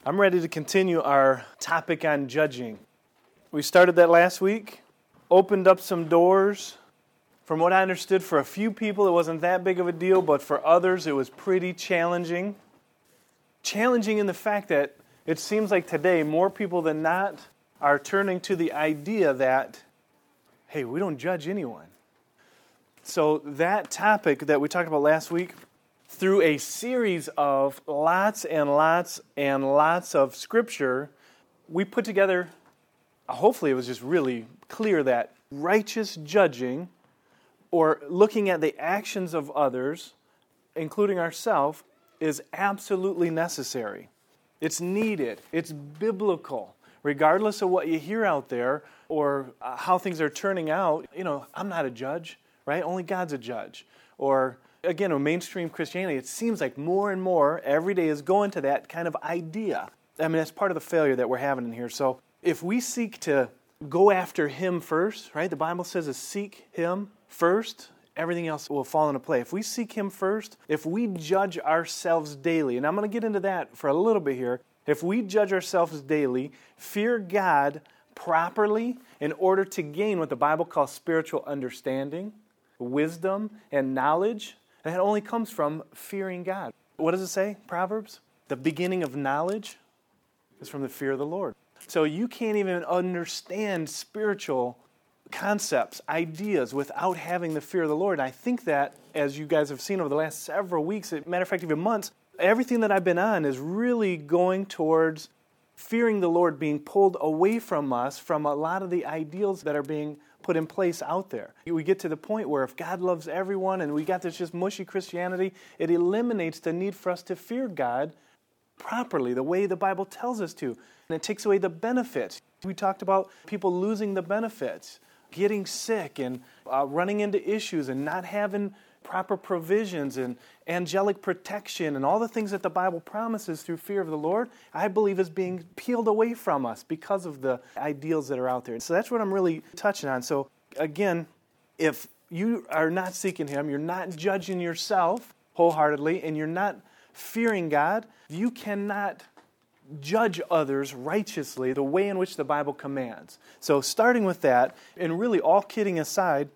I'm ready to continue our topic on judging. We started that last week, opened up some doors. From what I understood, for a few people it wasn't that big of a deal, but for others it was pretty challenging. Challenging in the fact that it seems like today more people than not are turning to the idea that, hey, we don't judge anyone. So that topic that we talked about last week, through a series of lots and lots and lots of Scripture, we put together, hopefully it was just really clear that righteous judging, or looking at the actions of others, including ourselves, is absolutely necessary. It's needed. It's biblical. Regardless of what you hear out there or how things are turning out, I'm not a judge, right? Only God's a judge. Or again, in mainstream Christianity, it seems like more and more every day is going to that kind of idea. I mean, that's part of the failure that we're having in here. So if we seek to go after Him first, right? The Bible says to seek Him first, everything else will fall into play. If we seek Him first, if we judge ourselves daily, and I'm going to get into that for a little bit here, if we judge ourselves daily, fear God properly in order to gain what the Bible calls spiritual understanding, wisdom, and knowledge, and that only comes from fearing God. What does it say, Proverbs? The beginning of knowledge is from the fear of the Lord. So you can't even understand spiritual concepts, ideas, without having the fear of the Lord. And I think that, as you guys have seen over the last several weeks, matter of fact, even months, everything that I've been on is really going towards fearing the Lord being pulled away from us from a lot of the ideals that are being put in place out there. We get to the point where if God loves everyone and we got this just mushy Christianity, it eliminates the need for us to fear God properly, the way the Bible tells us to. And it takes away the benefits. We talked about people losing the benefits, getting sick and running into issues and not having proper provisions and angelic protection and all the things that the Bible promises through fear of the Lord, I believe is being peeled away from us because of the ideals that are out there. So that's what I'm really touching on. So again, if you are not seeking Him, you're not judging yourself wholeheartedly, and you're not fearing God, you cannot judge others righteously the way in which the Bible commands. So starting with that, and really all kidding aside,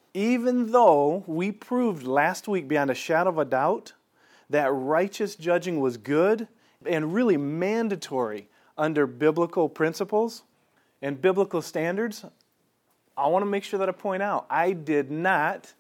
even though we proved last week beyond a shadow of a doubt that righteous judging was good and really mandatory under biblical principles and biblical standards, I want to make sure that I point out, I did not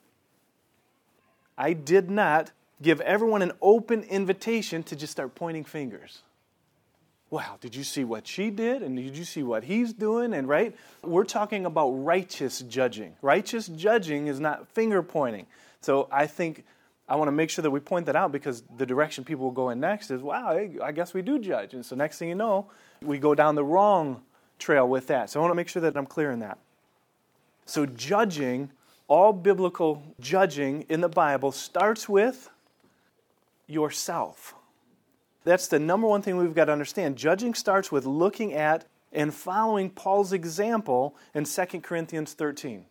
give everyone an open invitation to just start pointing fingers. Wow, did you see what she did? And did you see what he's doing? And right? We're talking about righteous judging. Righteous judging is not finger pointing. So I think I want to make sure that we point that out, because the direction people will go in next is, wow, I guess we do judge. And so next thing you know, we go down the wrong trail with that. So I want to make sure that I'm clear in that. So judging, all biblical judging in the Bible starts with yourself. That's the number one thing we've got to understand. Judging starts with looking at and following Paul's example in 2 Corinthians 13.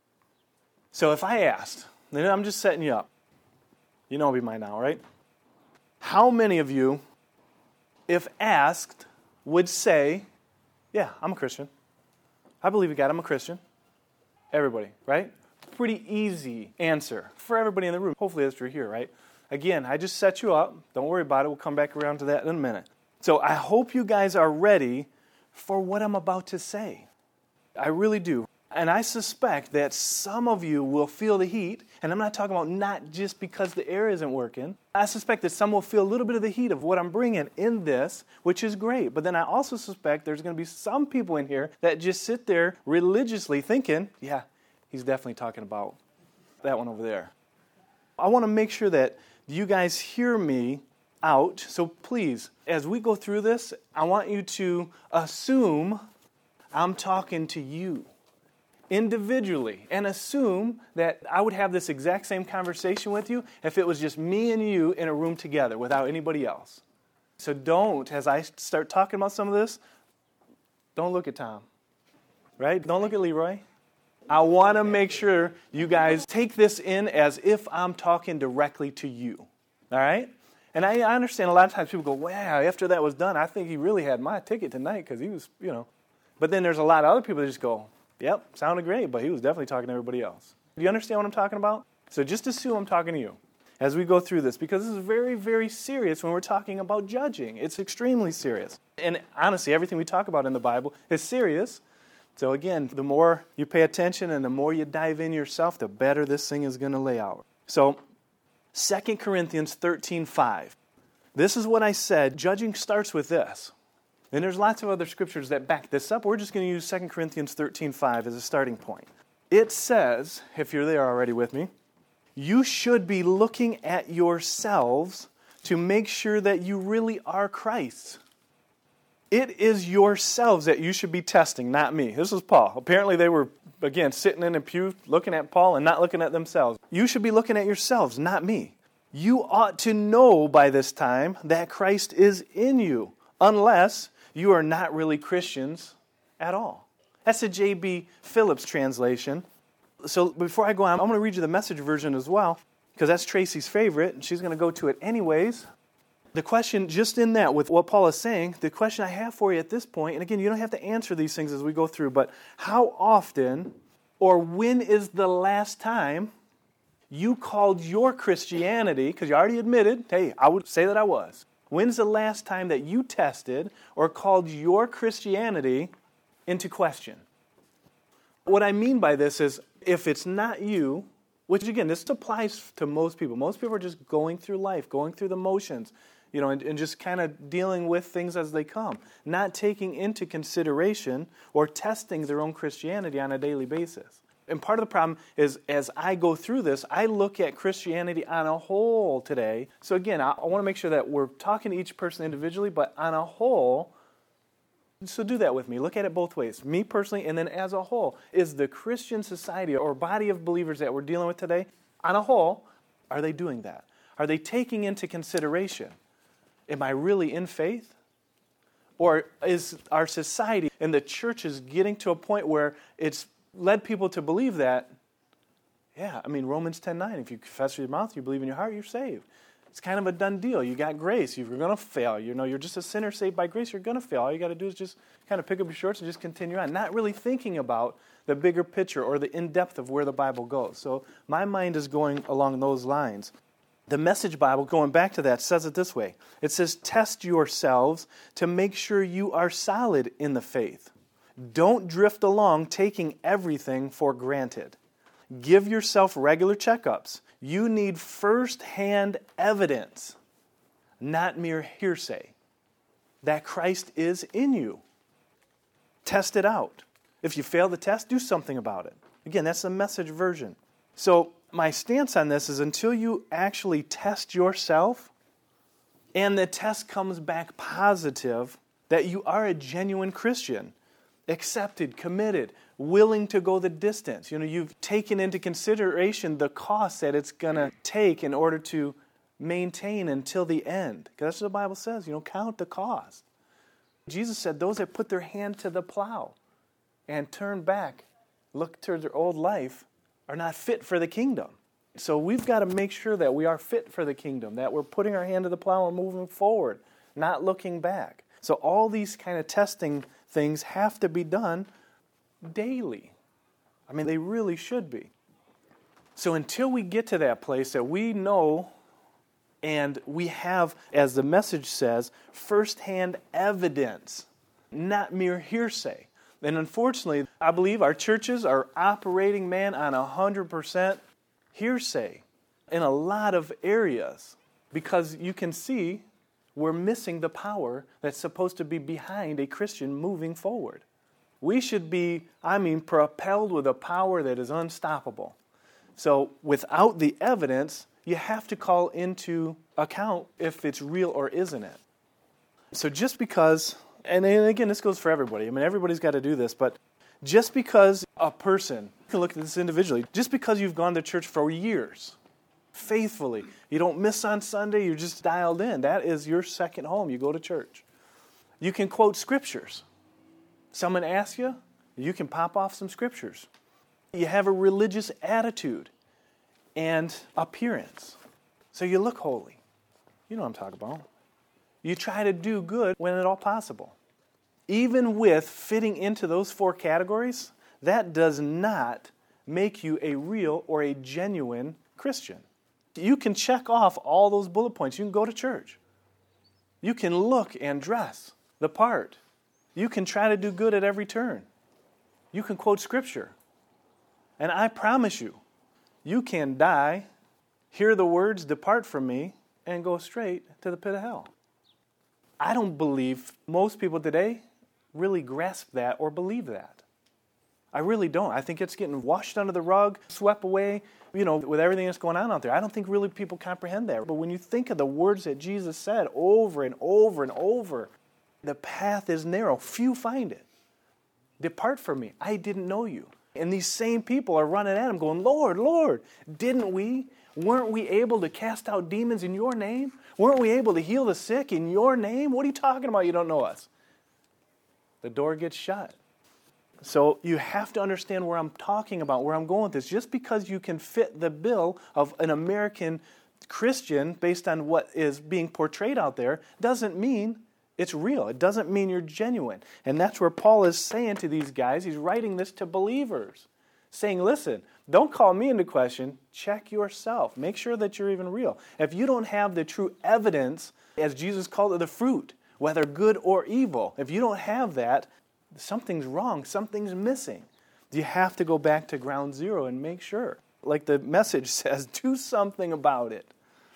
So if I asked, and I'm just setting you up, you know me by now, right? How many of you, if asked, would say, yeah, I'm a Christian. I believe in God, I'm a Christian. Everybody, right? Pretty easy answer for everybody in the room. Hopefully that's true here, right? Again, I just set you up. Don't worry about it. We'll come back around to that in a minute. So I hope you guys are ready for what I'm about to say. I really do. And I suspect that some of you will feel the heat. And I'm not talking about not just because the air isn't working. I suspect that some will feel a little bit of the heat of what I'm bringing in this, which is great. But then I also suspect there's going to be some people in here that just sit there religiously thinking, yeah, he's definitely talking about that one over there. I want to make sure that you guys hear me out. So please, as we go through this, I want you to assume I'm talking to you individually, and assume that I would have this exact same conversation with you if it was just me and you in a room together without anybody else. So don't, as I start talking about some of this, don't look at Tom, right? Don't look at Leroy. I want to make sure you guys take this in as if I'm talking directly to you, all right? And I understand a lot of times people go, wow, after that was done, I think he really had my ticket tonight because he was, But then there's a lot of other people that just go, yep, sounded great, but he was definitely talking to everybody else. Do you understand what I'm talking about? So just assume I'm talking to you as we go through this, because this is very, very serious when we're talking about judging. It's extremely serious. And honestly, everything we talk about in the Bible is serious. So again, the more you pay attention and the more you dive in yourself, the better this thing is going to lay out. So 2 Corinthians 13:5. This is what I said. Judging starts with this. And there's lots of other scriptures that back this up. We're just going to use 2 Corinthians 13:5 as a starting point. It says, if you're there already with me, you should be looking at yourselves to make sure that you really are Christ's. It is yourselves that you should be testing, not me. This is Paul. Apparently they were, again, sitting in a pew looking at Paul and not looking at themselves. You should be looking at yourselves, not me. You ought to know by this time that Christ is in you, unless you are not really Christians at all. That's the J.B. Phillips translation. So before I go on, I'm going to read you the Message version as well, because that's Tracy's favorite, and she's going to go to it anyways. The question, just in that, with what Paul is saying, the question I have for you at this point, and again, you don't have to answer these things as we go through, but how often or when is the last time you called your Christianity, because you already admitted, hey, I would say that I was. When's the last time that you tested or called your Christianity into question? What I mean by this is, if it's not you, which again, this applies to most people. Most people are just going through life, going through the motions, and just kind of dealing with things as they come, not taking into consideration or testing their own Christianity on a daily basis. And part of the problem is, as I go through this, I look at Christianity on a whole today. So again, I want to make sure that we're talking to each person individually, but on a whole. So do that with me. Look at it both ways. Me personally, and then as a whole. Is the Christian society or body of believers that we're dealing with today, on a whole, are they doing that? Are they taking into consideration, am I really in faith? Or is our society and the churches getting to a point where it's led people to believe that, Romans 10:9, if you confess with your mouth, you believe in your heart, you're saved. It's kind of a done deal. You got grace. You're going to fail. You're just a sinner saved by grace. You're going to fail. All you got to do is just kind of pick up your shorts and just continue on, not really thinking about the bigger picture or the in-depth of where the Bible goes. So my mind is going along those lines. The Message Bible, going back to that, says it this way. It says, test yourselves to make sure you are solid in the faith. Don't drift along taking everything for granted. Give yourself regular checkups. You need first-hand evidence, not mere hearsay, that Christ is in you. Test it out. If you fail the test, do something about it. Again, that's the Message version. So my stance on this is until you actually test yourself and the test comes back positive that you are a genuine Christian, accepted, committed, willing to go the distance. You've taken into consideration the cost that it's going to take in order to maintain until the end. Because that's what the Bible says, count the cost. Jesus said those that put their hand to the plow and turn back, look toward their old life, are not fit for the kingdom. So we've got to make sure that we are fit for the kingdom, that we're putting our hand to the plow and moving forward, not looking back. So all these kind of testing things have to be done daily. They really should be. So until we get to that place that we know and we have, as the Message says, firsthand evidence, not mere hearsay. And unfortunately, I believe our churches are operating, on 100% hearsay in a lot of areas, because you can see we're missing the power that's supposed to be behind a Christian moving forward. We should be, propelled with a power that is unstoppable. So without the evidence, you have to call into account if it's real or isn't it. So just because, and again, this goes for everybody. Everybody's got to do this, but just because a person, you can look at this individually, just because you've gone to church for years, faithfully, you don't miss on Sunday, you're just dialed in. That is your second home. You go to church. You can quote scriptures. Someone asks you, you can pop off some scriptures. You have a religious attitude and appearance. So you look holy. You know what I'm talking about. You try to do good when at all possible. Even with fitting into those 4 categories, that does not make you a real or a genuine Christian. You can check off all those bullet points. You can go to church. You can look and dress the part. You can try to do good at every turn. You can quote Scripture. And I promise you, you can die, hear the words, "Depart from me," and go straight to the pit of hell. I don't believe most people today really grasp that or believe that. I really don't. I think it's getting washed under the rug, swept away, with everything that's going on out there. I don't think really people comprehend that. But when you think of the words that Jesus said over and over and over, the path is narrow. Few find it. Depart from me. I didn't know you. And these same people are running at him going, "Lord, Lord, didn't we? Weren't we able to cast out demons in your name? Weren't we able to heal the sick in your name? What are you talking about? You don't know us." The door gets shut. So you have to understand where I'm talking about, where I'm going with this. Just because you can fit the bill of an American Christian based on what is being portrayed out there doesn't mean it's real. It doesn't mean you're genuine. And that's where Paul is saying to these guys, he's writing this to believers, saying, listen, don't call me into question. Check yourself. Make sure that you're even real. If you don't have the true evidence, as Jesus called it, the fruit, whether good or evil, if you don't have that, something's wrong. Something's missing. You have to go back to ground zero and make sure. Like the message says, do something about it.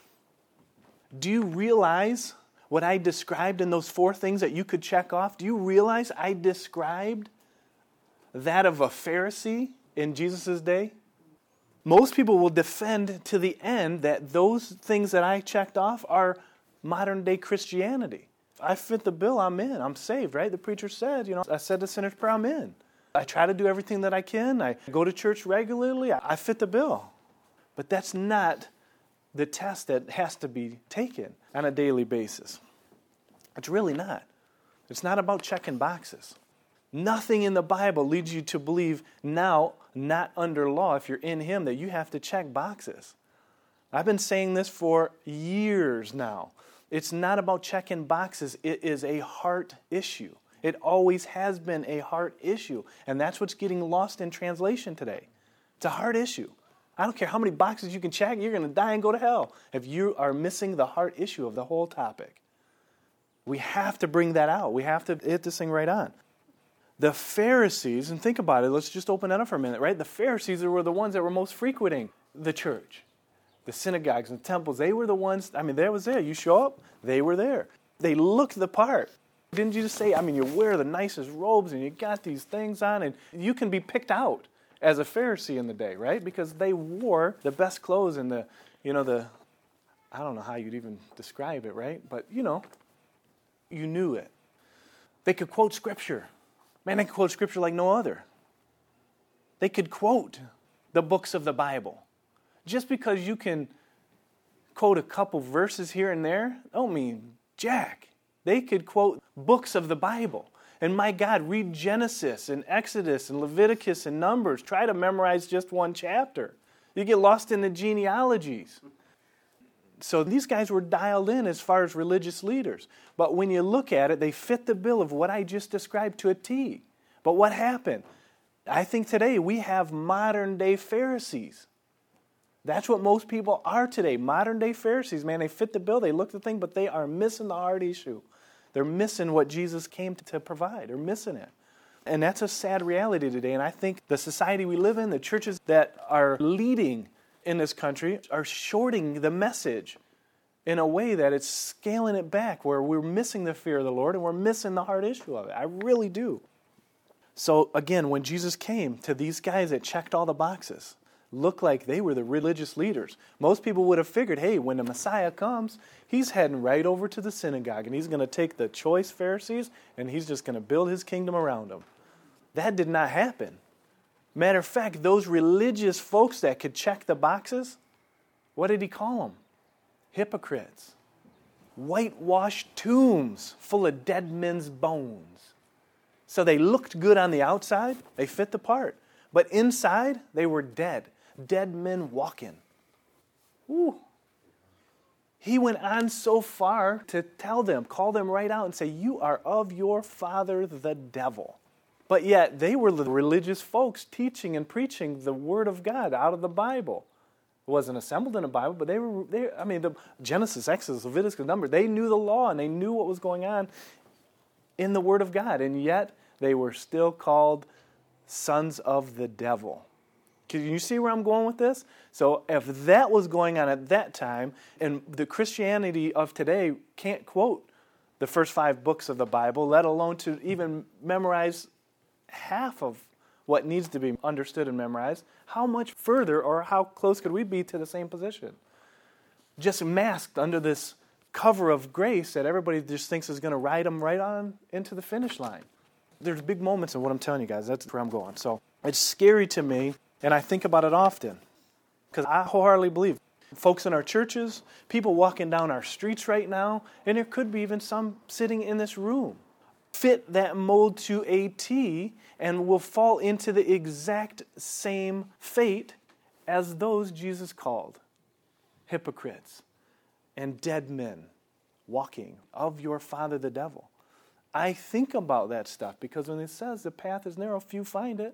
Do you realize what I described in those 4 things that you could check off? Do you realize I described that of a Pharisee in Jesus' day? Most people will defend to the end that those things that I checked off are modern day Christianity. If I fit the bill, I'm in. I'm saved, right? The preacher said, I said the sinner's prayer, I'm in. I try to do everything that I can. I go to church regularly. I fit the bill. But that's not the test that has to be taken on a daily basis. It's really not. It's not about checking boxes. Nothing in the Bible leads you to believe now, not under law, if you're in Him, that you have to check boxes. I've been saying this for years now. It's not about checking boxes. It is a heart issue. It always has been a heart issue. And that's what's getting lost in translation today. It's a heart issue. I don't care how many boxes you can check, you're going to die and go to hell if you are missing the heart issue of the whole topic. We have to bring that out. We have to hit this thing right on. The Pharisees, and think about it, let's just open that up for a minute, right? The Pharisees were the ones that were most frequenting the church. The synagogues and temples, they were the ones, they was there. You show up, they were there. They looked the part. Didn't you just say, you wear the nicest robes and you got these things on and you can be picked out as a Pharisee in the day, right? Because they wore the best clothes and the I don't know how you'd even describe it, right? But, you knew it. They could quote Scripture. Man, they could quote Scripture like no other. They could quote the books of the Bible. Just because you can quote a couple verses here and there, don't mean jack. They could quote books of the Bible. And my God, read Genesis and Exodus and Leviticus and Numbers. Try to memorize just one chapter. You get lost in the genealogies. So these guys were dialed in as far as religious leaders. But when you look at it, they fit the bill of what I just described to a T. But what happened? I think today we have modern day Pharisees. That's what most people are today. Modern day Pharisees, man, they fit the bill, they look the thing, but they are missing the heart issue. They're missing what Jesus came to provide. They're missing it. And that's a sad reality today. And I think the society we live in, the churches that are leading in this country are shorting the message in a way that it's scaling it back, where we're missing the fear of the Lord and we're missing the heart issue of it. I really do. So again, when Jesus came to these guys that checked all the boxes, looked like they were the religious leaders. Most people would have figured, hey, when the Messiah comes, he's heading right over to the synagogue and he's going to take the choice Pharisees and he's just going to build his kingdom around them. That did not happen. Matter of fact, those religious folks that could check the boxes, what did he call them? Hypocrites. Whitewashed tombs full of dead men's bones. So they looked good on the outside, they fit the part. But inside, they were dead. Dead men walking. Ooh. He went on so far to tell them, call them right out and say, you are of your father the devil. But yet they were the religious folks teaching and preaching the Word of God out of the Bible. It wasn't assembled in a Bible, but the Genesis, Exodus, Leviticus, Numbers, they knew the law and they knew what was going on in the Word of God. And yet they were still called sons of the devil. Can you see where I'm going with this? So if that was going on at that time, and the Christianity of today can't quote the first 5 books of the Bible, let alone to even memorize half of what needs to be understood and memorized, how much further or how close could we be to the same position? Just masked under this cover of grace that everybody just thinks is going to ride them right on into the finish line. There's big moments in what I'm telling you guys. That's where I'm going. So it's scary to me, and I think about it often, because I wholeheartedly believe folks in our churches, people walking down our streets right now, and there could be even some sitting in this room, fit that mold to a T and will fall into the exact same fate as those Jesus called hypocrites and dead men walking of your father the devil. I think about that stuff because when it says the path is narrow, few find it.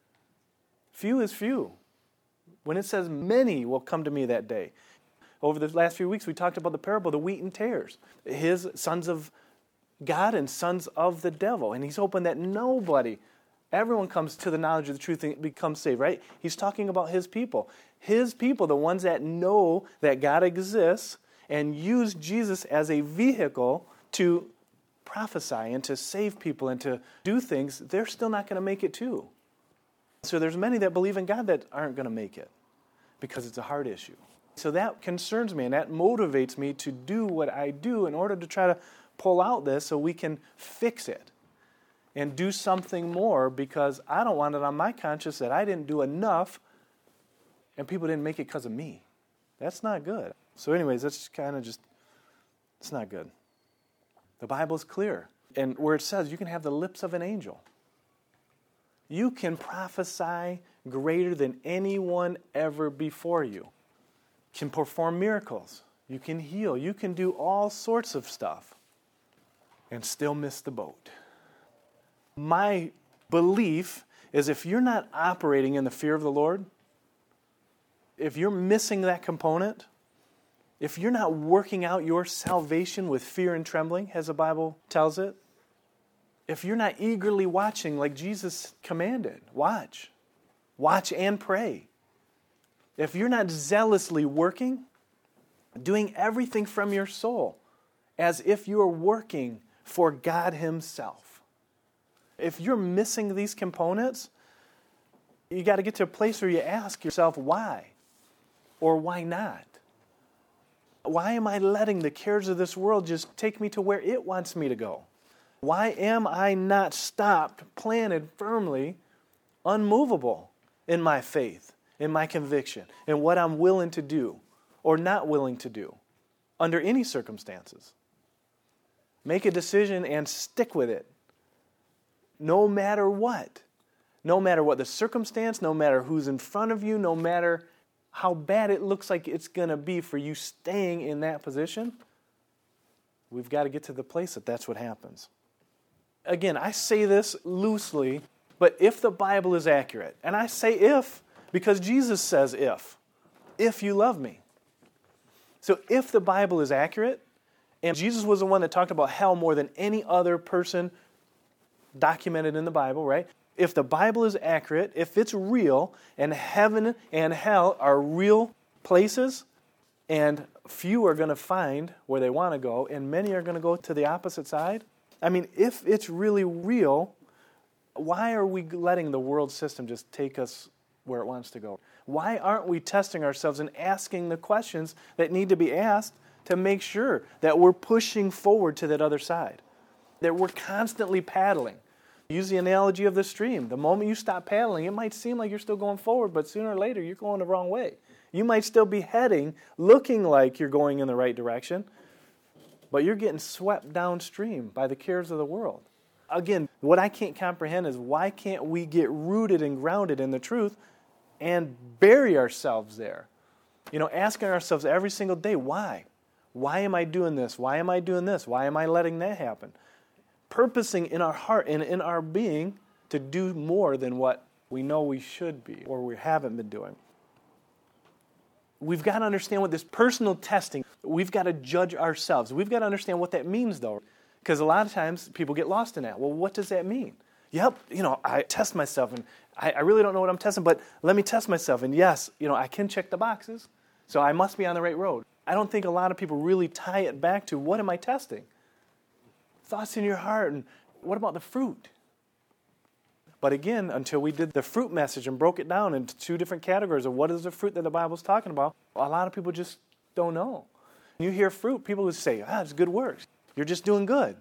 Few is few. When it says many will come to me that day. Over the last few weeks, we talked about the parable of the wheat and tares. His sons of God and sons of the devil. And he's hoping that everyone comes to the knowledge of the truth and becomes saved, right? He's talking about his people. His people, the ones that know that God exists and use Jesus as a vehicle to prophesy and to save people and to do things, they're still not going to make it too. So there's many that believe in God that aren't going to make it because it's a heart issue. So that concerns me and that motivates me to do what I do in order to try to pull out this so we can fix it and do something more, because I don't want it on my conscience that I didn't do enough and people didn't make it because of me. That's not good. So anyways, that's kind of just, it's not good. The Bible's clear. And where it says you can have the lips of an angel. You can prophesy greater than anyone ever before you. You can perform miracles. You can heal. You can do all sorts of stuff and still miss the boat. My belief is if you're not operating in the fear of the Lord, if you're missing that component, if you're not working out your salvation with fear and trembling, as the Bible tells it, if you're not eagerly watching like Jesus commanded, watch and pray. If you're not zealously working, doing everything from your soul as if you are working for God Himself. If you're missing these components, you got to get to a place where you ask yourself why or why not. Why am I letting the cares of this world just take me to where it wants me to go? Why am I not stopped, planted firmly, unmovable in my faith, in my conviction, in what I'm willing to do or not willing to do under any circumstances? Make a decision and stick with it. No matter what. No matter what the circumstance, no matter who's in front of you, no matter how bad it looks like it's going to be for you staying in that position, we've got to get to the place that that's what happens. Again, I say this loosely, but if the Bible is accurate, and I say if, because Jesus says if you love me. So if the Bible is accurate, and Jesus was the one that talked about hell more than any other person documented in the Bible, right? If the Bible is accurate, if it's real, and heaven and hell are real places, and few are going to find where they want to go, and many are going to go to the opposite side. I mean, if it's really real, why are we letting the world system just take us where it wants to go? Why aren't we testing ourselves and asking the questions that need to be asked to make sure that we're pushing forward to that other side? That we're constantly paddling. Use the analogy of the stream. The moment you stop paddling, it might seem like you're still going forward, but sooner or later you're going the wrong way. You might still be heading, looking like you're going in the right direction, but you're getting swept downstream by the cares of the world. Again, what I can't comprehend is why can't we get rooted and grounded in the truth and bury ourselves there? Asking ourselves every single day, why? Why am I doing this? Why am I doing this? Why am I letting that happen? Purposing in our heart and in our being to do more than what we know we should be or we haven't been doing. We've got to understand what this personal testing, we've got to judge ourselves. We've got to understand what that means, though, because a lot of times people get lost in that. Well, what does that mean? Yep, I test myself, and I really don't know what I'm testing, but let me test myself. And yes, I can check the boxes, so I must be on the right road. I don't think a lot of people really tie it back to, what am I testing? Thoughts in your heart, and what about the fruit? But again, until we did the fruit message and broke it down into two different categories of what is the fruit that the Bible's talking about, a lot of people just don't know. You hear fruit, people would say, it's good works. You're just doing good.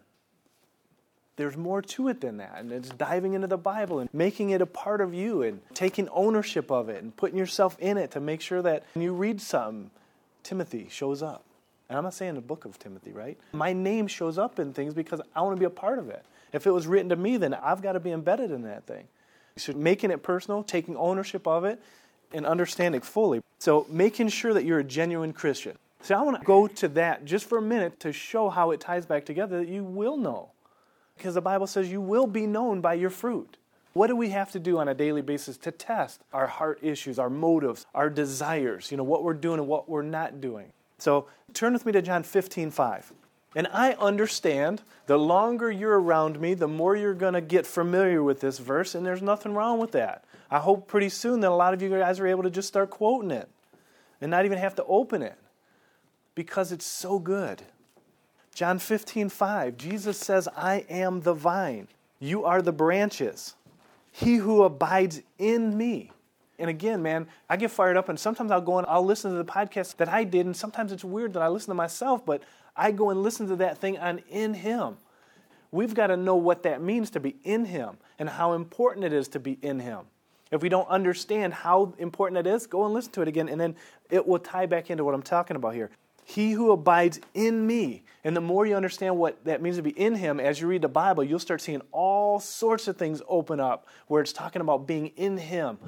There's more to it than that. And it's diving into the Bible and making it a part of you and taking ownership of it and putting yourself in it to make sure that when you read something, Timothy shows up. And I'm not saying the book of Timothy, right? My name shows up in things because I want to be a part of it. If it was written to me, then I've got to be embedded in that thing. So making it personal, taking ownership of it, and understanding fully. So making sure that you're a genuine Christian. So I want to go to that just for a minute to show how it ties back together that you will know. Because the Bible says you will be known by your fruit. What do we have to do on a daily basis to test our heart issues, our motives, our desires, what we're doing and what we're not doing? So turn with me to John 15:5. And I understand the longer you're around me, the more you're going to get familiar with this verse, and there's nothing wrong with that. I hope pretty soon that a lot of you guys are able to just start quoting it and not even have to open it because it's so good. John 15:5, Jesus says, I am the vine. You are the branches. He who abides in me. And again, man, I get fired up, and sometimes I'll go and I'll listen to the podcast that I did, and sometimes it's weird that I listen to myself, but I go and listen to that thing on in Him. We've got to know what that means to be in Him and how important it is to be in Him. If we don't understand how important it is, go and listen to it again, and then it will tie back into what I'm talking about here. He who abides in me. And the more you understand what that means to be in Him, as you read the Bible, you'll start seeing all sorts of things open up where it's talking about being in Him.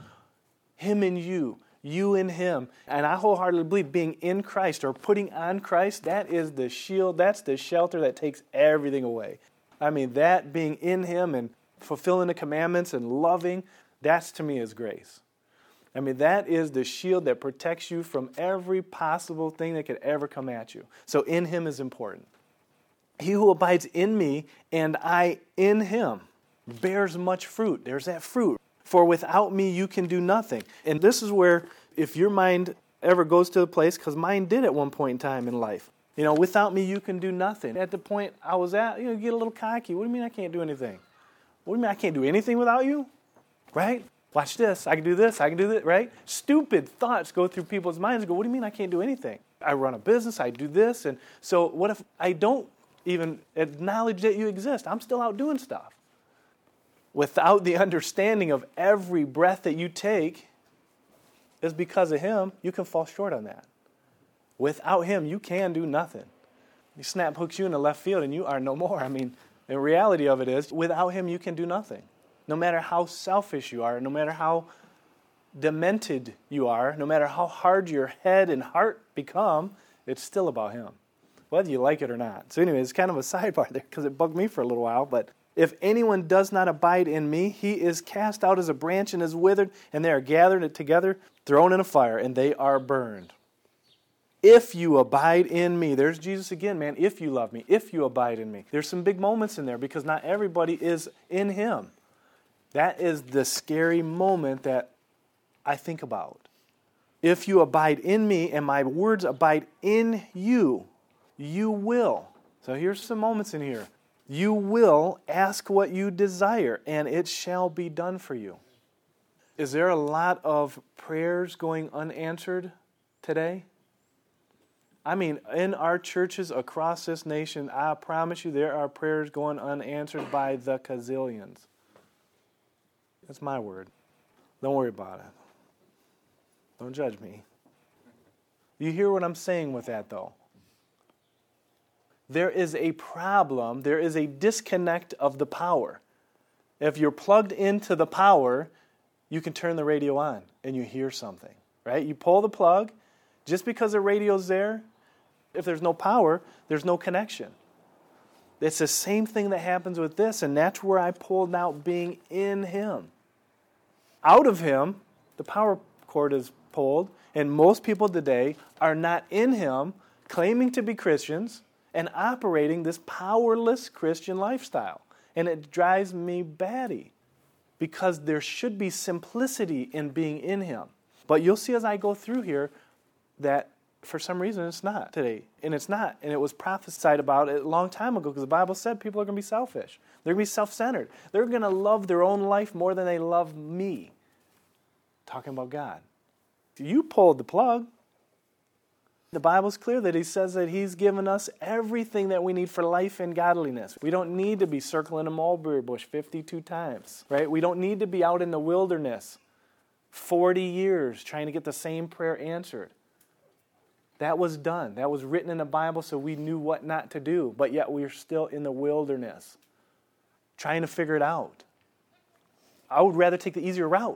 Him in you. You in Him. And I wholeheartedly believe being in Christ or putting on Christ, that is the shield, that's the shelter that takes everything away. I mean, that being in Him and fulfilling the commandments and loving, that's to me is grace. I mean, that is the shield that protects you from every possible thing that could ever come at you. So in Him is important. He who abides in me and I in Him bears much fruit. There's that fruit. For without me you can do nothing. And this is where, if your mind ever goes to the place, because mine did at one point in time in life. Without me you can do nothing. At the point I was at, you get a little cocky. What do you mean I can't do anything? What do you mean I can't do anything without you? Right? Watch this. I can do this. I can do that. Right? Stupid thoughts go through people's minds and go, what do you mean I can't do anything? I run a business. I do this. And so what if I don't even acknowledge that you exist? I'm still out doing stuff. Without the understanding of every breath that you take is because of Him, you can fall short on that. Without Him, you can do nothing. He snap hooks you in the left field and you are no more. I mean, the reality of it is, without Him, you can do nothing. No matter how selfish you are, no matter how demented you are, no matter how hard your head and heart become, it's still about Him, whether you like it or not. So anyway, it's kind of a sidebar there because it bugged me for a little while, but if anyone does not abide in me, he is cast out as a branch and is withered, and they are gathered together, thrown in a fire, and they are burned. If you abide in me, there's Jesus again, man. If you love me, if you abide in me. There's some big moments in there because not everybody is in Him. That is the scary moment that I think about. If you abide in me and my words abide in you, you will. So here's some moments in here. You will ask what you desire, and it shall be done for you. Is there a lot of prayers going unanswered today? I mean, in our churches across this nation, I promise you there are prayers going unanswered by the gazillions. That's my word. Don't worry about it. Don't judge me. You hear what I'm saying with that, though? There is a problem, there is a disconnect of the power. If you're plugged into the power, you can turn the radio on and you hear something, right? You pull the plug, just because the radio's there, If there's no power, there's no connection. It's the same thing that happens with this, and that's where I pulled out being in Him. Out of Him, the power cord is pulled, and most people today are not in Him, claiming to be Christians, and operating this powerless Christian lifestyle. And it drives me batty, because there should be simplicity in being in Him. But you'll see as I go through here that for some reason it's not today. And it's not. And it was prophesied about it a long time ago, because the Bible said people are going to be selfish. They're going to be self-centered. They're going to love their own life more than they love me. Talking about God. You pulled the plug. The Bible's clear that He says that He's given us everything that we need for life and godliness. We don't need to be circling a mulberry bush 52 times, right? We don't need to be out in the wilderness 40 years trying to get the same prayer answered. That was done. That was written in the Bible so we knew what not to do, but yet we're still in the wilderness trying to figure it out. I would rather take the easier route,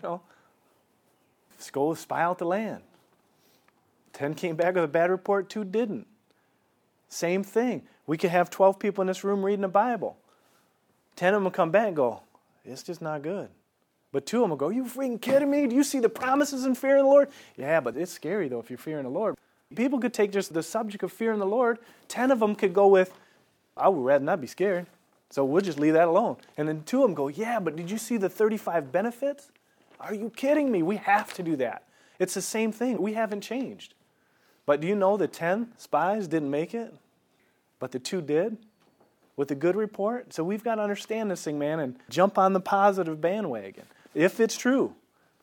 Just go spy out the land. 10 came back with a bad report, 2 didn't. Same thing. We could have 12 people in this room reading the Bible. 10 of them will come back and go, it's just not good. But 2 of them will go, you freaking kidding me? Do you see the promises in fearing the Lord? Yeah, but it's scary though if you're fearing the Lord. People could take just the subject of fearing the Lord. 10 of them could go with, I would rather not be scared. So we'll just leave that alone. And then 2 of them go, yeah, but did you see the 35 benefits? Are you kidding me? We have to do that. It's the same thing. We haven't changed. But do you know the 10 spies didn't make it? But the 2 did? With a good report? So we've got to understand this thing, man, and jump on the positive bandwagon. If it's true.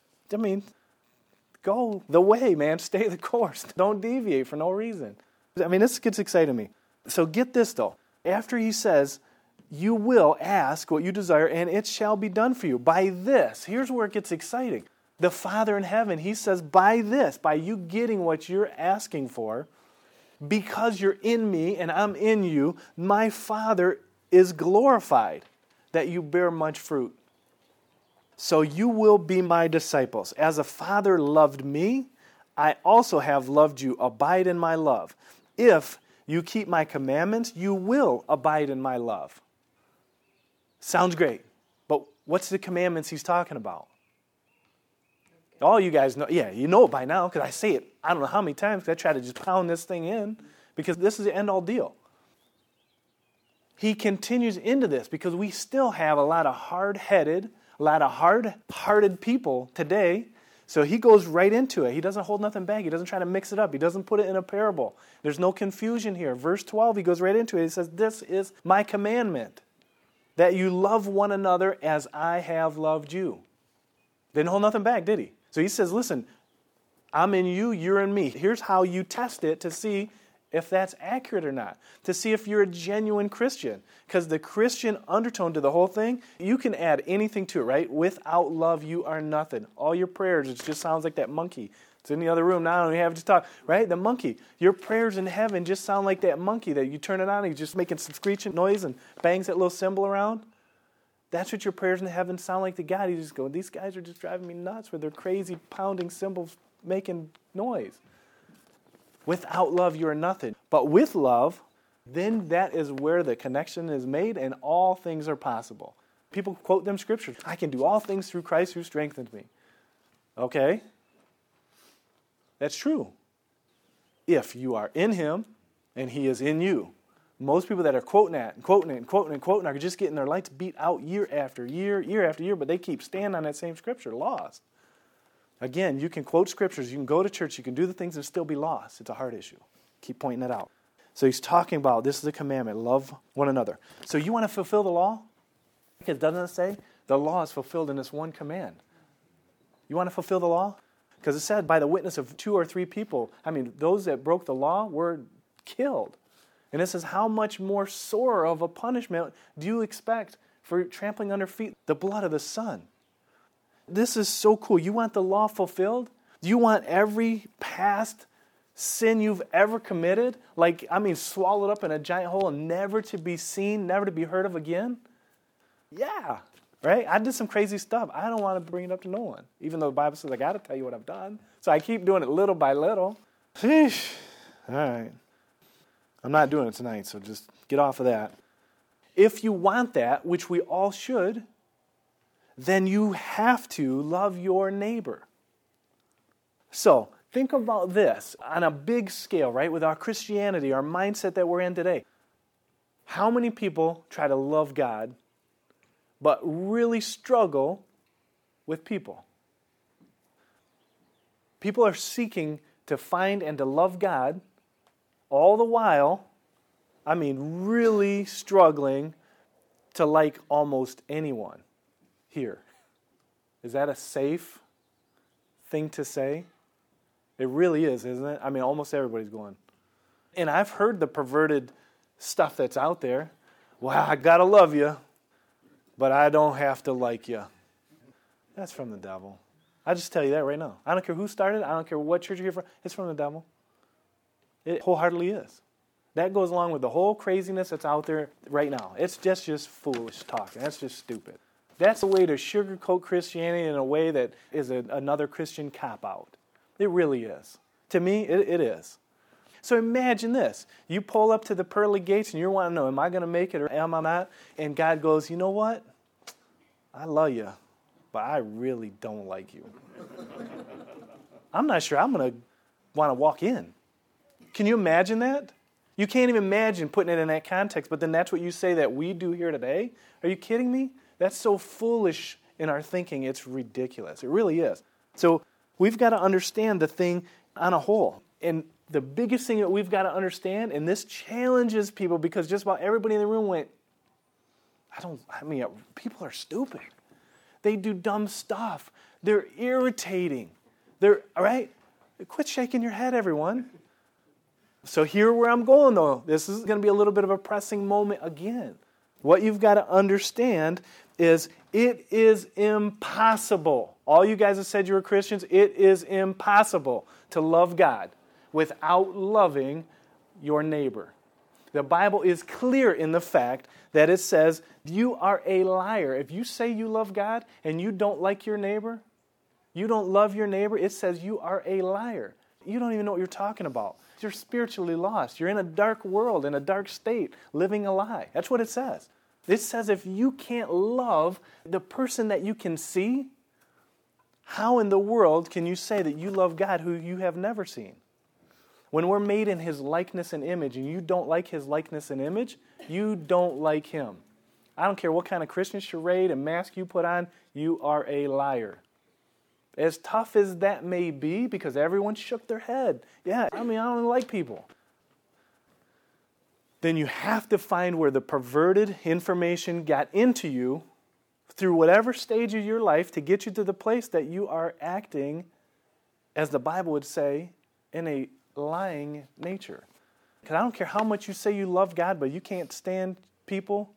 Go the way, man. Stay the course. Don't deviate for no reason. This gets exciting me. So get this, though. After He says, you will ask what you desire, and it shall be done for you. By this, here's where it gets exciting. The Father in heaven, He says, by this, by you getting what you're asking for, because you're in me and I'm in you, my Father is glorified that you bear much fruit. So you will be my disciples. As the Father loved me, I also have loved you. Abide in my love. If you keep my commandments, you will abide in my love. Sounds great. But what's the commandments He's talking about? All you guys know, you know it by now, because I say it I don't know how many times, because I try to just pound this thing in, because this is the end-all deal. He continues into this, because we still have a lot of hard-headed, a lot of hard-hearted people today, so He goes right into it. He doesn't hold nothing back. He doesn't try to mix it up. He doesn't put it in a parable. There's no confusion here. Verse 12, He goes right into it. He says, this is my commandment, that you love one another as I have loved you. Didn't hold nothing back, did He? So He says, listen, I'm in you, you're in me. Here's how you test it to see if that's accurate or not, to see if you're a genuine Christian. Because the Christian undertone to the whole thing, you can add anything to it, right? Without love, you are nothing. All your prayers, it just sounds like that monkey. It's in the other room now, and we have to talk, right? The monkey. Your prayers in heaven just sound like that monkey that you turn it on and he's just making some screeching noise and bangs that little cymbal around. That's what your prayers in heaven sound like to God. You just go, these guys are just driving me nuts with their crazy pounding cymbals making noise. Without love, you are nothing. But with love, then that is where the connection is made and all things are possible. People quote them scriptures. I can do all things through Christ who strengthens me. Okay? That's true. If you are in Him and He is in you. Most people that are quoting are just getting their lights beat out year after year, but they keep standing on that same scripture, lost. Again, you can quote scriptures, you can go to church, you can do the things and still be lost. It's a heart issue. Keep pointing that out. So He's talking about, this is a commandment, love one another. So you want to fulfill the law? Because doesn't it say the law is fulfilled in this one command? You want to fulfill the law? Because it said by the witness of 2 or 3 people, those that broke the law were killed. And it says, how much more sore of a punishment do you expect for trampling under feet the blood of the Son? This is so cool. You want the law fulfilled? Do you want every past sin you've ever committed, swallowed up in a giant hole and never to be seen, never to be heard of again? Yeah, right? I did some crazy stuff. I don't want to bring it up to no one, even though the Bible says I got to tell you what I've done. So I keep doing it little by little. Sheesh. All right. I'm not doing it tonight, so just get off of that. If you want that, which we all should, then you have to love your neighbor. So, think about this on a big scale, right? With our Christianity, our mindset that we're in today. How many people try to love God, but really struggle with people? People are seeking to find and to love God, all the while, really struggling to like almost anyone here. Is that a safe thing to say? It really is, isn't it? Almost everybody's going. And I've heard the perverted stuff that's out there. Well, I gotta love you, but I don't have to like you. That's from the devil. I just tell you that right now. I don't care who started it. I don't care what church you're here from. It's from the devil. It wholeheartedly is. That goes along with the whole craziness that's out there right now. It's just foolish talk. That's just stupid. That's a way to sugarcoat Christianity in a way that is another Christian cop-out. It really is. To me, it is. So imagine this. You pull up to the pearly gates and you want to know, am I going to make it or am I not? And God goes, you know what? I love you, but I really don't like you. I'm not sure I'm going to want to walk in. Can you imagine that? You can't even imagine putting it in that context, but then that's what you say that we do here today? Are you kidding me? That's so foolish in our thinking, it's ridiculous. It really is. So we've got to understand the thing on a whole. And the biggest thing that we've got to understand, and this challenges people because just about everybody in the room went, people are stupid. They do dumb stuff. They're irritating. All right? Quit shaking your head, everyone. So here where I'm going, though, this is going to be a little bit of a pressing moment again. What you've got to understand is it is impossible. All you guys have said you were Christians, it is impossible to love God without loving your neighbor. The Bible is clear in the fact that it says you are a liar. If you say you love God and you don't like your neighbor, you don't love your neighbor, it says you are a liar. You don't even know what you're talking about. You're spiritually lost. You're in a dark world, in a dark state, living a lie. That's what it says. It says if you can't love the person that you can see, how in the world can you say that you love God who you have never seen? When we're made in His likeness and image and you don't like His likeness and image, you don't like Him. I don't care what kind of Christian charade and mask you put on, you are a liar. As tough as that may be, because everyone shook their head. Yeah, I don't like people. Then you have to find where the perverted information got into you through whatever stage of your life to get you to the place that you are acting, as the Bible would say, in a lying nature. Because I don't care how much you say you love God, but you can't stand people.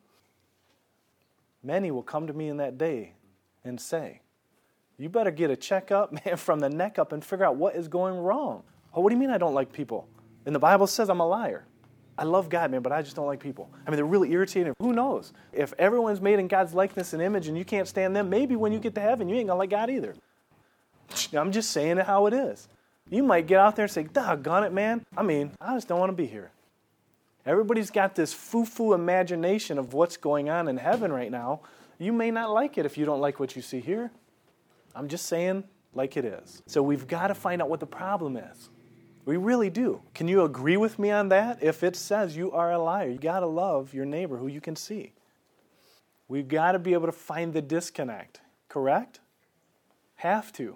Many will come to me in that day and say, you better get a checkup, man, from the neck up and figure out what is going wrong. Oh, what do you mean I don't like people? And the Bible says I'm a liar. I love God, man, but I just don't like people. They're really irritating. Who knows? If everyone's made in God's likeness and image and you can't stand them, maybe when you get to heaven, you ain't going to like God either. I'm just saying it how it is. You might get out there and say, doggone it, man. I just don't want to be here. Everybody's got this foo-foo imagination of what's going on in heaven right now. You may not like it if you don't like what you see here. I'm just saying like it is. So we've got to find out what the problem is. We really do. Can you agree with me on that? If it says you are a liar, you got to love your neighbor who you can see. We've got to be able to find the disconnect. Correct? Have to.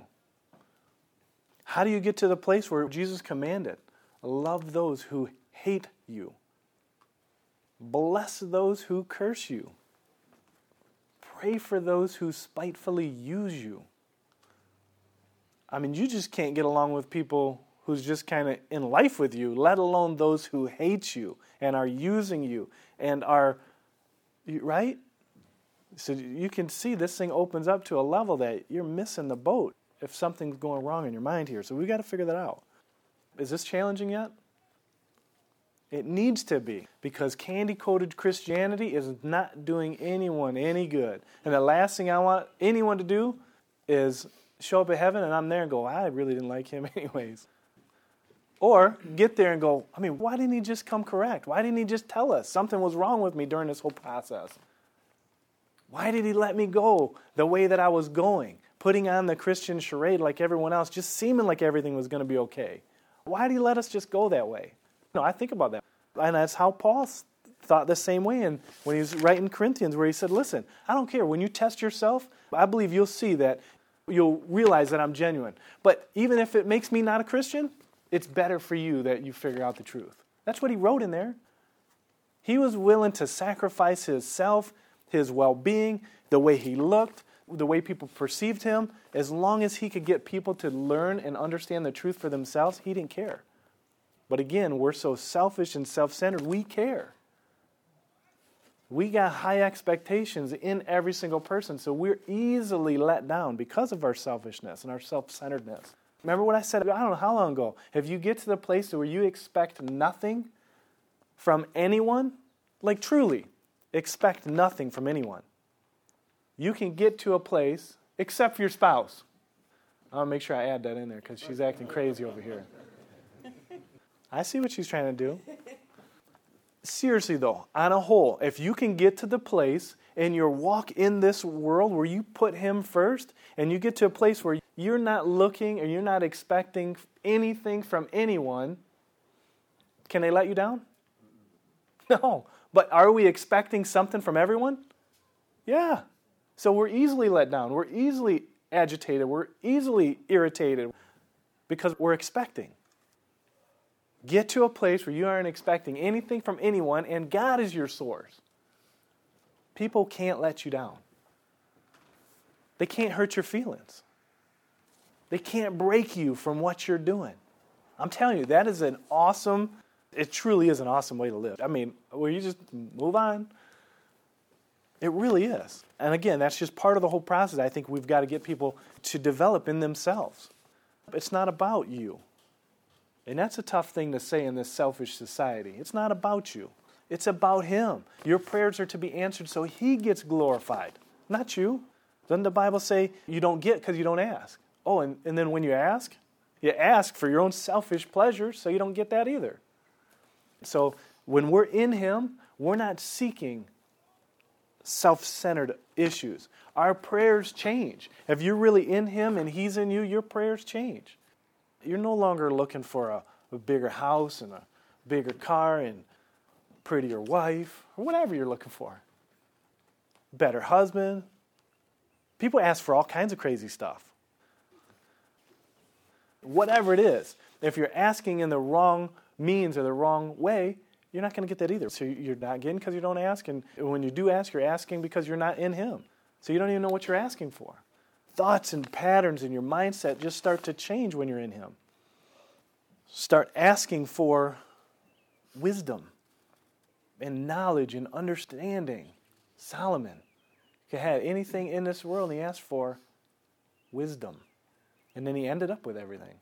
How do you get to the place where Jesus commanded? Love those who hate you. Bless those who curse you. Pray for those who spitefully use you. You just can't get along with people who's just kind of in life with you, let alone those who hate you and are using you and are, right? So you can see this thing opens up to a level that you're missing the boat if something's going wrong in your mind here. So we've got to figure that out. Is this challenging yet? It needs to be, because candy-coated Christianity is not doing anyone any good. And the last thing I want anyone to do is show up at heaven and I'm there and go, I really didn't like him anyways. Or get there and go, why didn't he just come correct? Why didn't he just tell us something was wrong with me during this whole process? Why did he let me go the way that I was going? Putting on the Christian charade like everyone else, just seeming like everything was going to be okay. Why did he let us just go that way? I think about that. And that's how Paul thought the same way. And when he was writing Corinthians, where he said, listen, I don't care. When you test yourself, I believe you'll see that, you'll realize that I'm genuine. But even if it makes me not a Christian, it's better for you that you figure out the truth. That's what he wrote in there. He was willing to sacrifice his self, his well-being, the way he looked, the way people perceived him. As long as he could get people to learn and understand the truth for themselves, he didn't care. But again, we're so selfish and self-centered, we care. We got high expectations in every single person, so we're easily let down because of our selfishness and our self-centeredness. Remember what I said, I don't know how long ago, if you get to the place where you expect nothing from anyone, like truly, expect nothing from anyone, you can get to a place, except for your spouse. I'll make sure I add that in there because she's acting crazy over here. I see what she's trying to do. Seriously though, on a whole, if you can get to the place in your walk in this world where you put him first, and you get to a place where you're not looking or you're not expecting anything from anyone, can they let you down? No. But are we expecting something from everyone? Yeah. So we're easily let down. We're easily agitated. We're easily irritated because we're expecting. Get to a place where you aren't expecting anything from anyone, and God is your source. People can't let you down. They can't hurt your feelings. They can't break you from what you're doing. I'm telling you, that is it truly is an awesome way to live. Where you just move on. It really is. And again, that's just part of the whole process. I think we've got to get people to develop in themselves. It's not about you. And that's a tough thing to say in this selfish society. It's not about you. It's about him. Your prayers are to be answered so he gets glorified, not you. Doesn't the Bible say you don't get because you don't ask? Oh, and then when you ask for your own selfish pleasure, so you don't get that either. So when we're in him, we're not seeking self-centered issues. Our prayers change. If you're really in him and he's in you, your prayers change. You're no longer looking for a bigger house and a bigger car and prettier wife or whatever you're looking for. Better husband. People ask for all kinds of crazy stuff. Whatever it is, if you're asking in the wrong means or the wrong way, you're not going to get that either. So you're not getting because you don't ask, and when you do ask, you're asking because you're not in him. So you don't even know what you're asking for. Thoughts and patterns in your mindset just start to change when you're in him. Start asking for wisdom and knowledge and understanding. Solomon had anything in this world, and he asked for wisdom. And then he ended up with everything.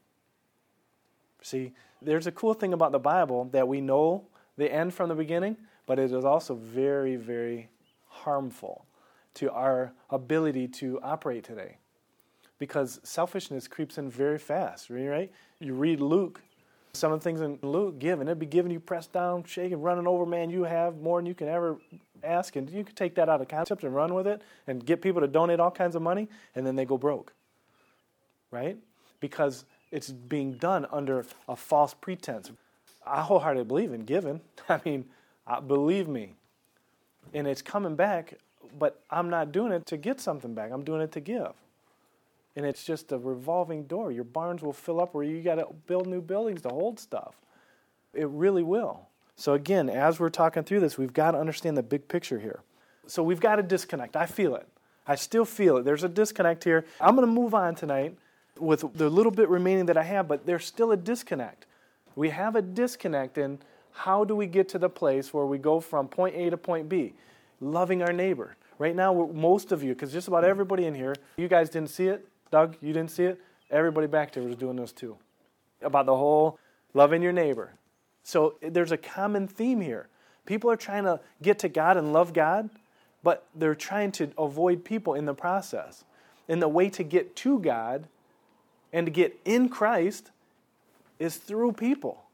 See, there's a cool thing about the Bible that we know the end from the beginning, but it is also very, very harmful to our ability to operate today. Because selfishness creeps in very fast, right? You read Luke, some of the things in Luke give, and it'd be giving you pressed down, shaking, running over, man, you have more than you can ever ask, and you can take that out of concept and run with it and get people to donate all kinds of money, and then they go broke, right? Because it's being done under a false pretense. I wholeheartedly believe in giving. Believe me. And it's coming back, but I'm not doing it to get something back. I'm doing it to give. And it's just a revolving door. Your barns will fill up where you got to build new buildings to hold stuff. It really will. So again, as we're talking through this, we've got to understand the big picture here. So we've got a disconnect. I feel it. I still feel it. There's a disconnect here. I'm going to move on tonight with the little bit remaining that I have, but there's still a disconnect. We have a disconnect in how do we get to the place where we go from point A to point B, loving our neighbor. Right now, most of you, because just about everybody in here, you guys didn't see it. Doug, you didn't see it. Everybody back there was doing this too. About the whole loving your neighbor. So there's a common theme here. People are trying to get to God and love God, but they're trying to avoid people in the process. And the way to get to God and to get in Christ is through people.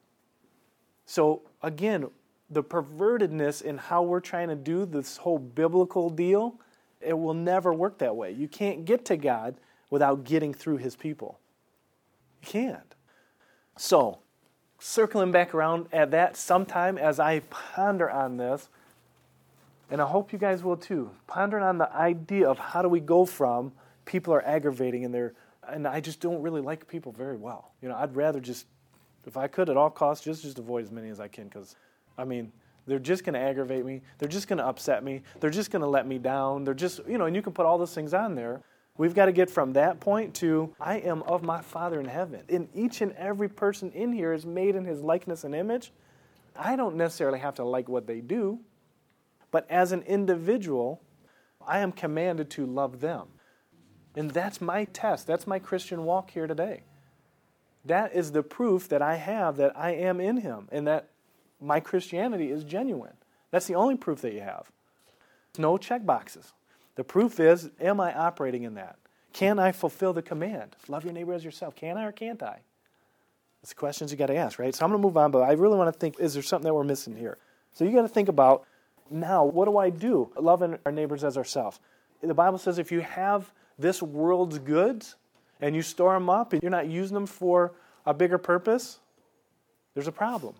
So again, the pervertedness in how we're trying to do this whole biblical deal, it will never work that way. You can't get to God without getting through His people. You can't. So, circling back around at that sometime as I ponder on this, and I hope you guys will too, pondering on the idea of how do we go from people are aggravating and I just don't really like people very well. I'd rather just, if I could at all costs, just avoid as many as I can because, they're just going to aggravate me. They're just going to upset me. They're just going to let me down. They're just, and you can put all those things on there. We've got to get from that point to, I am of my Father in heaven. And each and every person in here is made in His likeness and image. I don't necessarily have to like what they do, but as an individual, I am commanded to love them. And that's my test. That's my Christian walk here today. That is the proof that I have that I am in Him and that my Christianity is genuine. That's the only proof that you have. No check boxes. The proof is, am I operating in that? Can I fulfill the command? Love your neighbor as yourself. Can I or can't I? That's the questions you got to ask, right? So I'm going to move on, but I really want to think, is there something that we're missing here? So you got to think about, now, what do I do? Loving our neighbors as ourselves. The Bible says if you have this world's goods and you store them up and you're not using them for a bigger purpose, there's a problem.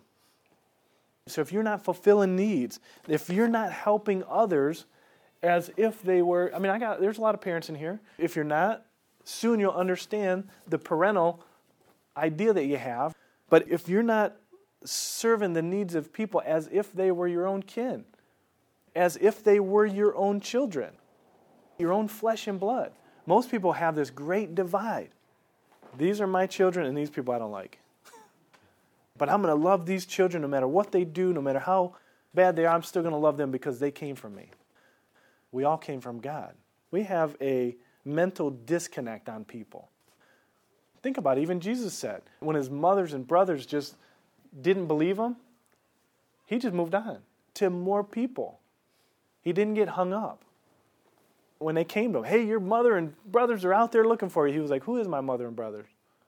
So if you're not fulfilling needs, if you're not helping others as if they were, there's a lot of parents in here. If you're not, soon you'll understand the parental idea that you have. But if you're not serving the needs of people as if they were your own kin, as if they were your own children, your own flesh and blood. Most people have this great divide. These are my children and these people I don't like. But I'm going to love these children no matter what they do, no matter how bad they are, I'm still going to love them because they came from me. We all came from God. We have a mental disconnect on people. Think about it. Even Jesus said, when His mothers and brothers just didn't believe Him, He just moved on to more people. He didn't get hung up. When they came to Him, hey, your mother and brothers are out there looking for you. He was like, who is my mother and brothers?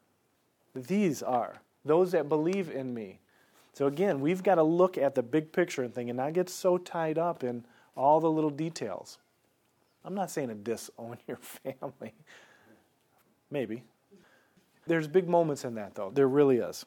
These are those that believe in me. So again, we've got to look at the big picture and think and not get so tied up in all the little details. I'm not saying to disown your family. Maybe. There's big moments in that, though. There really is.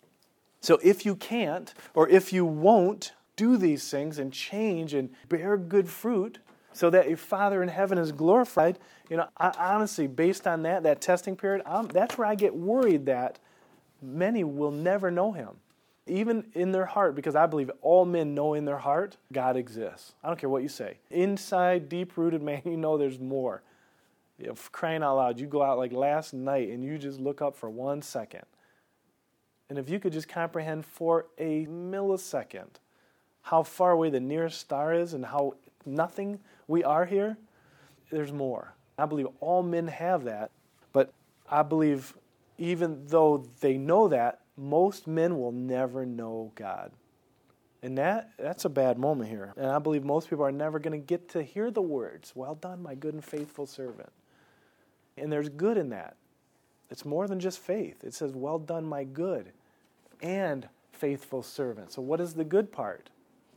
So if you can't, or if you won't do these things and change and bear good fruit so that your Father in heaven is glorified, I honestly, based on that testing period, that's where I get worried that many will never know Him. Even in their heart, because I believe all men know in their heart God exists. I don't care what you say. Inside, deep-rooted, man, there's more. Crying out loud, you go out like last night and you just look up for 1 second. And if you could just comprehend for a millisecond how far away the nearest star is and how nothing we are here, there's more. I believe all men have that, but I believe even though they know that, most men will never know God. And that's a bad moment here. And I believe most people are never going to get to hear the words, well done, my good and faithful servant. And there's good in that. It's more than just faith. It says, well done, my good and faithful servant. So what is the good part?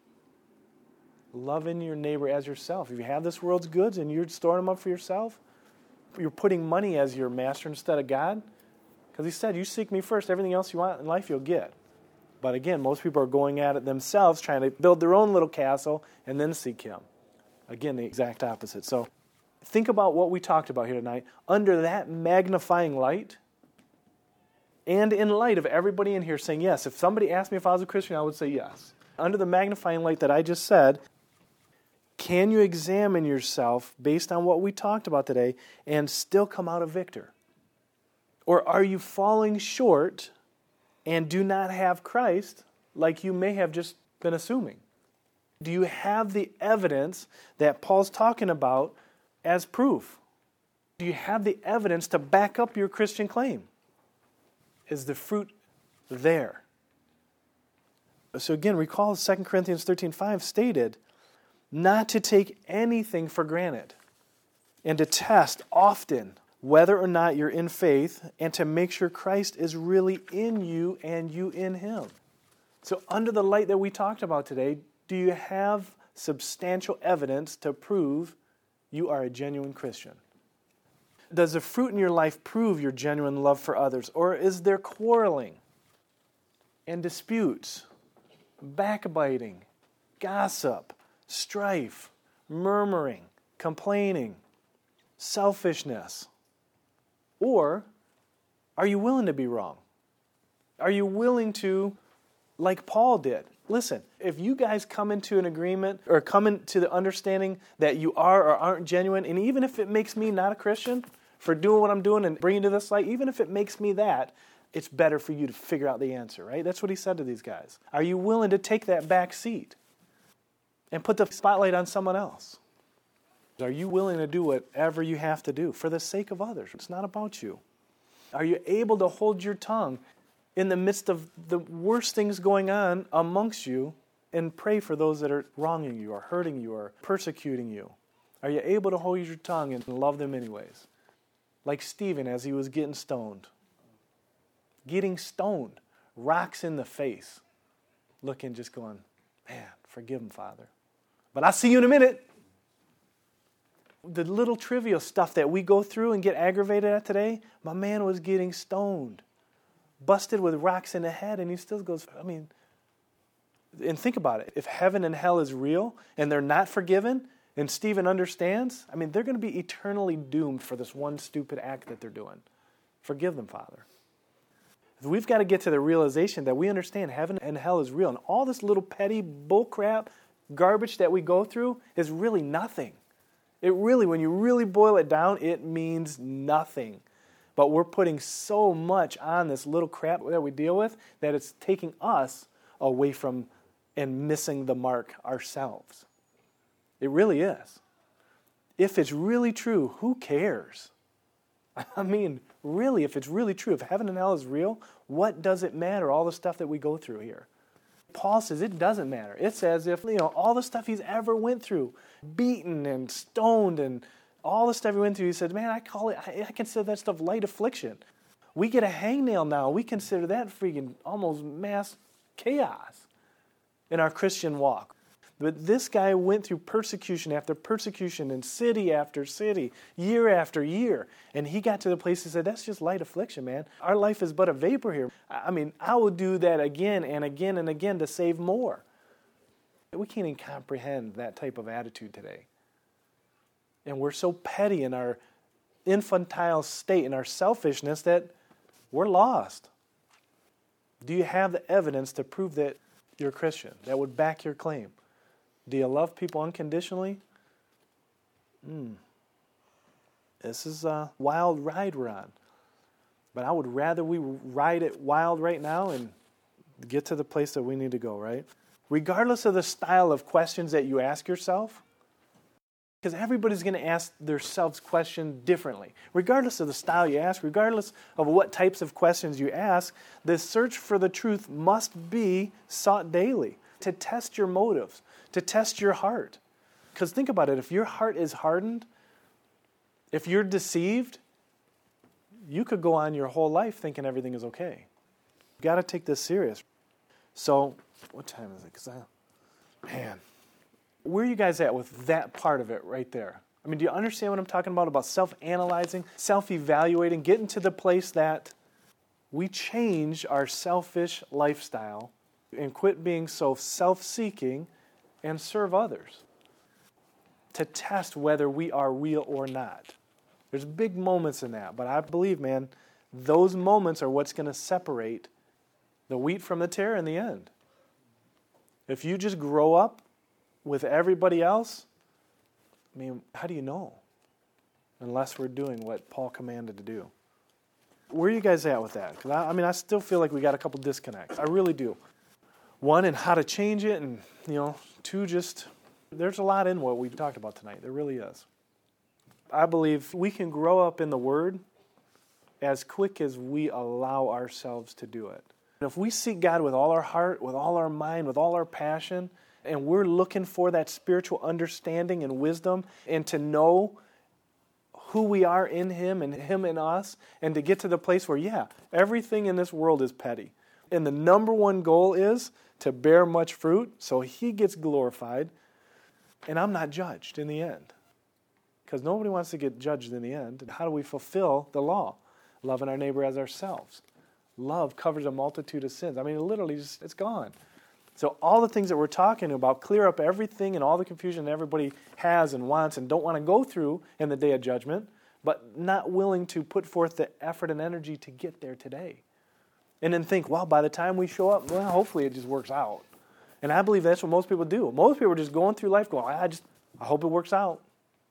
Loving your neighbor as yourself. If you have this world's goods and you're storing them up for yourself, you're putting money as your master instead of God. Because He said, you seek me first, everything else you want in life you'll get. But again, most people are going at it themselves, trying to build their own little castle and then seek Him. Again, the exact opposite. So think about what we talked about here tonight. Under that magnifying light, and in light of everybody in here saying yes, if somebody asked me if I was a Christian, I would say yes. Under the magnifying light that I just said, can you examine yourself based on what we talked about today and still come out a victor? Or are you falling short and do not have Christ like you may have just been assuming? Do you have the evidence that Paul's talking about as proof? Do you have the evidence to back up your Christian claim? Is the fruit there? So again, recall 2 Corinthians 13:5 stated, not to take anything for granted and to test often whether or not you're in faith, and to make sure Christ is really in you and you in him. So under the light that we talked about today, do you have substantial evidence to prove you are a genuine Christian? Does the fruit in your life prove your genuine love for others? Or is there quarreling and disputes, backbiting, gossip, strife, murmuring, complaining, selfishness? Or are you willing to be wrong? Are you willing to, like Paul did? Listen, if you guys come into an agreement or come into the understanding that you are or aren't genuine, and even if it makes me not a Christian for doing what I'm doing and bringing to this light, even if it makes me that, it's better for you to figure out the answer, right? That's what he said to these guys. Are you willing to take that back seat and put the spotlight on someone else? Are you willing to do whatever you have to do for the sake of others? It's not about you. Are you able to hold your tongue in the midst of the worst things going on amongst you and pray for those that are wronging you or hurting you or persecuting you? Are you able to hold your tongue and love them anyways? Like Stephen as he was getting stoned. Getting stoned. Rocks in the face. Looking, just going, man, forgive him, Father. But I'll see you in a minute. The little trivial stuff that we go through and get aggravated at today, my man was getting stoned. Busted with rocks in the head, and he still goes, and think about it. If heaven and hell is real, and they're not forgiven, and Stephen understands, they're going to be eternally doomed for this one stupid act that they're doing. Forgive them, Father. We've got to get to the realization that we understand heaven and hell is real, and all this little petty bullcrap garbage that we go through is really nothing. It really, when you really boil it down, it means nothing. But we're putting so much on this little crap that we deal with that it's taking us away from and missing the mark ourselves. It really is. If it's really true, who cares? Really, if it's really true, if heaven and hell is real, what does it matter, all the stuff that we go through here? Paul says it doesn't matter. It's as if, all the stuff he's ever went through, beaten and stoned and all the stuff he went through, he said, man, I consider that stuff light affliction. We get a hangnail now. We consider that freaking almost mass chaos in our Christian walk. But this guy went through persecution after persecution in city after city, year after year. And he got to the place he said, that's just light affliction, man. Our life is but a vapor here. I will do that again and again and again to save more. We can't even comprehend that type of attitude today. And we're so petty in our infantile state, in our selfishness, that we're lost. Do you have the evidence to prove that you're a Christian, that would back your claim? Do you love people unconditionally? This is a wild ride we're on. But I would rather we ride it wild right now and get to the place that we need to go, right? Regardless of the style of questions that you ask yourself, because everybody's going to ask themselves questions differently. Regardless of the style you ask, regardless of what types of questions you ask, the search for the truth must be sought daily to test your motives, to test your heart. Because think about it, if your heart is hardened, if you're deceived, you could go on your whole life thinking everything is okay. You've got to take this serious. So, what time is it? Where are you guys at with that part of it right there? Do you understand what I'm talking about self-analyzing, self-evaluating, getting to the place that we change our selfish lifestyle and quit being so self-seeking and serve others to test whether we are real or not. There's big moments in that, but I believe, man, those moments are what's going to separate the wheat from the tare in the end. If you just grow up with everybody else, how do you know? Unless we're doing what Paul commanded to do. Where are you guys at with that? Because I still feel like we got a couple disconnects. I really do. One, in how to change it, and two, just there's a lot in what we've talked about tonight. There really is. I believe we can grow up in the Word as quick as we allow ourselves to do it. And if we seek God with all our heart, with all our mind, with all our passion, and we're looking for that spiritual understanding and wisdom and to know who we are in Him and Him in us, and to get to the place where, yeah, everything in this world is petty. And the number one goal is to bear much fruit so He gets glorified and I'm not judged in the end. Because nobody wants to get judged in the end. And how do we fulfill the law? Loving our neighbor as ourselves. Love covers a multitude of sins. I mean, literally, it's gone. So all the things that we're talking about clear up everything and all the confusion that everybody has and wants and don't want to go through in the day of judgment, but not willing to put forth the effort and energy to get there today. And then think, well, by the time we show up, well, hopefully it just works out. And I believe that's what most people do. Most people are just going through life going, I hope it works out.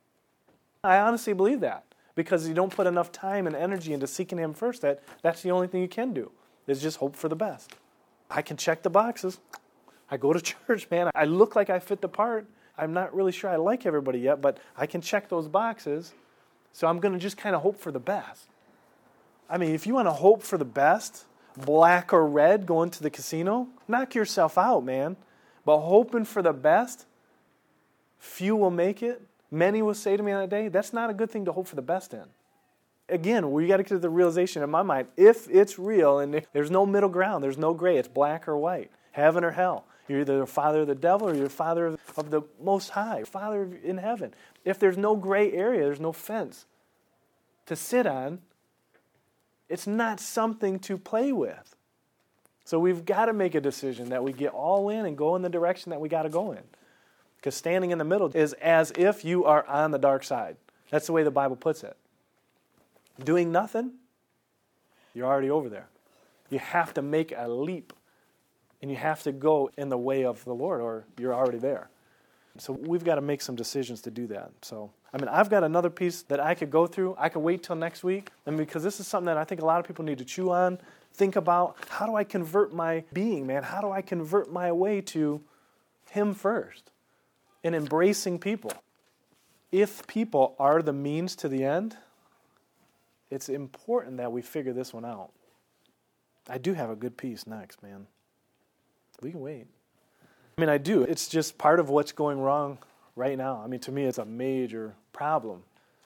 I honestly believe that. Because you don't put enough time and energy into seeking Him first, that's the only thing you can do, is just hope for the best. I can check the boxes. I go to church, man. I look like I fit the part. I'm not really sure I like everybody yet, but I can check those boxes. So I'm going to just kind of hope for the best. I mean, if you want to hope for the best, black or red going to the casino, knock yourself out, man. But hoping for the best, few will make it. Many will say to me on that day, that's not a good thing to hope for the best in. Again, we got to get to the realization in my mind, if it's real and there's no middle ground, there's no gray, it's black or white, heaven or hell. You're either the father of the devil or you're the father of the Most High, Father in heaven. If there's no gray area, there's no fence to sit on, it's not something to play with. So we've got to make a decision that we get all in and go in the direction that we got to go in. Because standing in the middle is as if you are on the dark side. That's the way the Bible puts it. Doing nothing, you're already over there. You have to make a leap. And you have to go in the way of the Lord or you're already there. So we've got to make some decisions to do that. So, I mean, I've got another piece that I could go through. I could wait till next week. And because this is something that I think a lot of people need to chew on, think about, how do I convert my being, man? How do I convert my way to Him first? In embracing people. If people are the means to the end, it's important that we figure this one out. I do have a good piece next, man. We can wait. I mean, I do. It's just part of what's going wrong right now. I mean, to me, it's a major problem.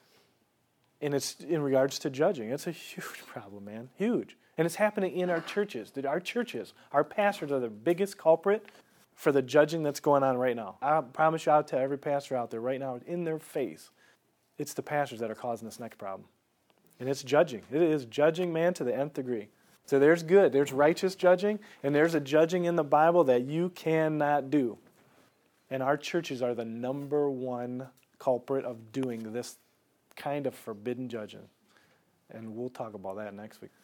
And it's in regards to judging. It's a huge problem, man. Huge. And it's happening in our churches. Our pastors are the biggest culprit for the judging that's going on right now. I promise you, I'll tell every pastor out there right now, in their face, it's the pastors that are causing this next problem. And it's judging. It is judging, man, to the nth degree. So there's good, there's righteous judging, and there's a judging in the Bible that you cannot do. And our churches are the number one culprit of doing this kind of forbidden judging. And we'll talk about that next week.